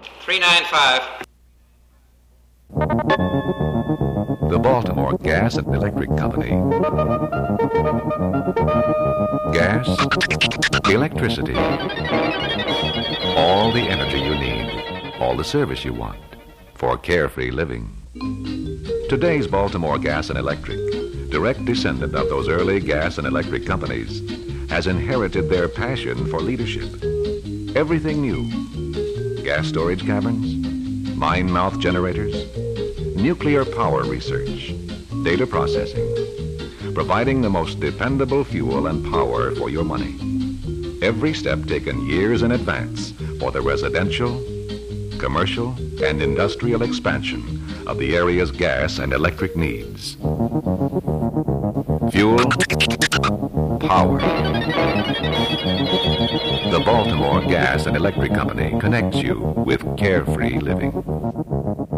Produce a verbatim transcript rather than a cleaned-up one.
three nine five. The Baltimore Gas and Electric Company. Gas, electricity, all the energy you need, all the service you want for carefree living. Today's Baltimore Gas and Electric, direct descendant of those early gas and electric companies, has inherited their passion for leadership. Everything new. Gas storage caverns, mine mouth generators, nuclear power research, data processing, providing the most dependable fuel and power for your money. Every step taken years in advance for the residential, commercial, and industrial expansion of the area's gas and electric needs. Fuel, power. The Baltimore Gas and Electric Company connects you with carefree living.